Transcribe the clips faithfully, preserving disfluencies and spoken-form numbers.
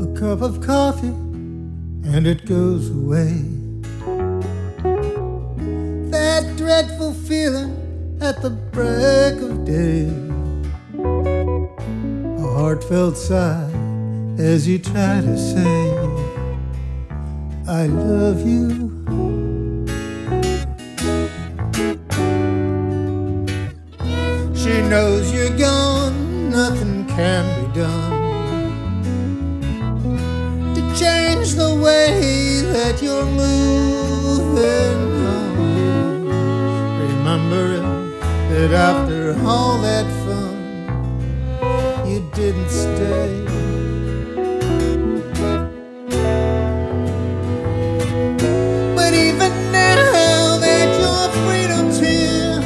a cup of coffee and it goes away. That dreadful feeling at the break of day, a heartfelt sigh as you try to say, I love you. She knows you're gone, nothing can be done to change the way that you're moving on. Remembering that after all that fun, you didn't stay. But even now that your freedom's here,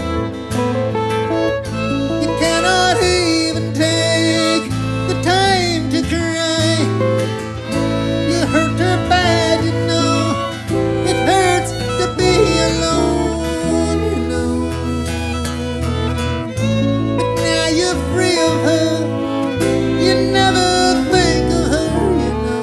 you cannot even take the time to cry. You hurt her bad, you know. It hurts to be alone, you know. But now you're free of her, you never think of her, you know.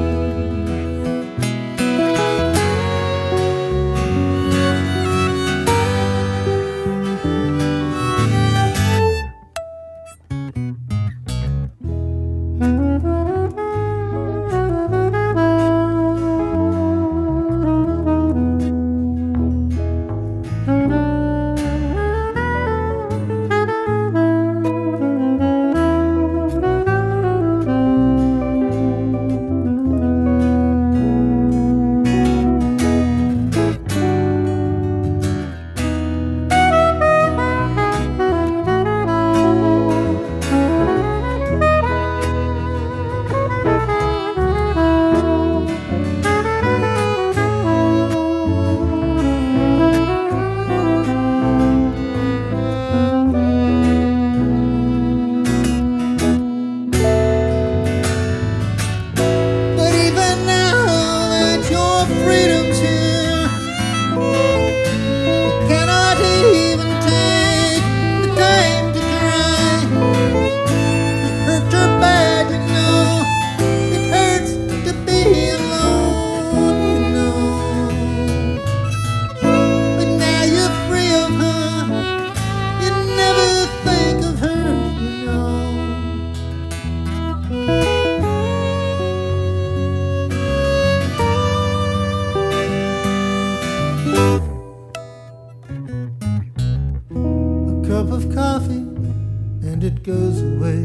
Cup of coffee and it goes away.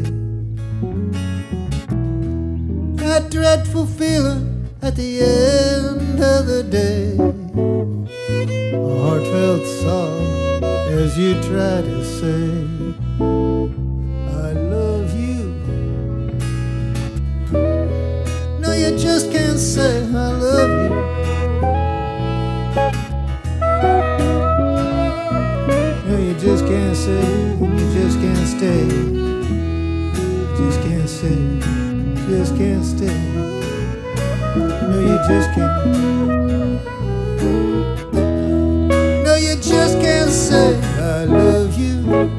That dreadful feeling at the end of the day, a heartfelt sob as you try to say, I love you. No, you just can't say I love you. You just can't say, you just can't stay. You just can't say, you just can't stay. No, you just can't. No, you just can't say, I love you.